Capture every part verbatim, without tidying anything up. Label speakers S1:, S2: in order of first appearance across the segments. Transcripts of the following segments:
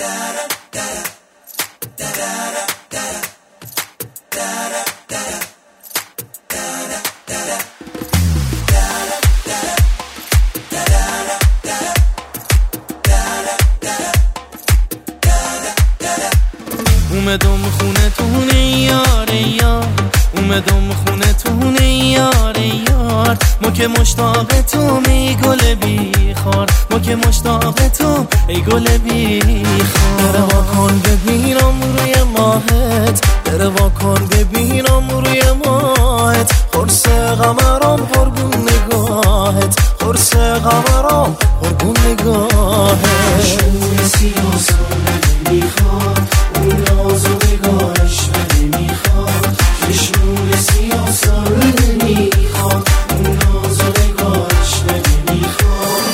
S1: اومدم خونه تونه یار یار، اومدم خونه تونه یار یار، ما که مشتاق تو ای گل بیخار، ما که مشتاق تو ای گل بیخار. بره واکن ببینم روی ماهت، بره واکن ببینم روی ماهت، قرص قمرم قربون نگاهت، قرص قمرم قربون نگاهت.
S2: شمون سیاسان میخواد اون ناز و نگاهش من میخواد، چشمون سیاسان میخواد اون ناز و نگاهش من میخواد.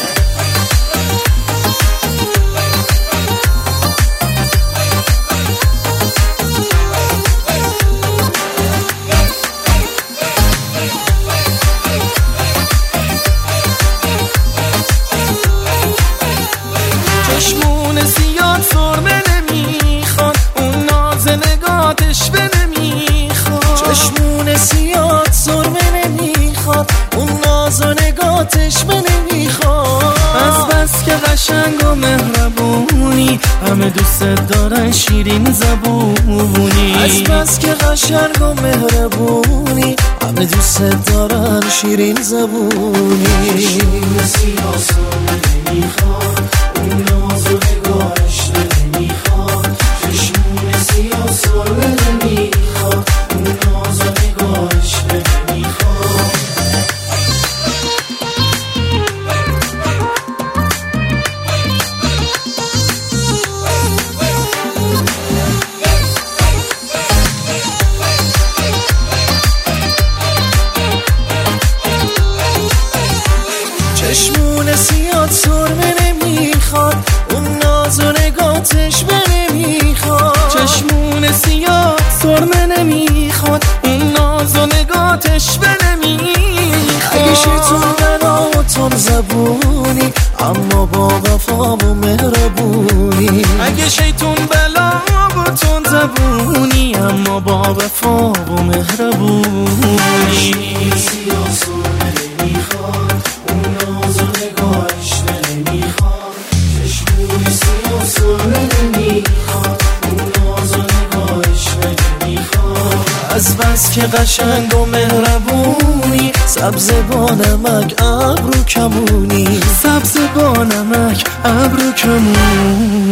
S1: چشمون سیاد سرمه نمیخواد اون ناز نگاتش به نمیخواد،
S2: چشمون سیاد سرمه نمیخواد اون ناز و نگاتش به نمیخواد.
S1: از بس که قشنگ و مهربونی همه دوست دارن شیرین زبونی،
S2: از بس که قشنگ و مهربونی همه دوست دارن شیرین زبونی. چشمون سیاسان نمیخواد اون ناز و نگاهش نمیخواد، چشمون سیاسان نمیخواد اون ناز و نگاهش نمیخواد. چشمون سیاد سرمه نمیخواد اون ناز و نگاتش به نمیخواد،
S1: چشمون سیاه سرمه نمیخواد اون ناز و نگاتش به نمیخواد.
S2: اگه شیطون بنا و تون زبونی اما با وفا و مهربونی،
S1: اگه شیطون بلا و تون زبونی اما با وفا و مهربونی.
S2: سیاسون نمیخواد اون ناز و نگاهش نمیخواد، چشمون سیاسون نمیخواد اون ناز و نگاهش نمیخواد.
S1: از بس که قشنگ و مهربونی
S2: سبز با نمک ابرو کمونی،
S1: سبز با نمک ابرو کمونی.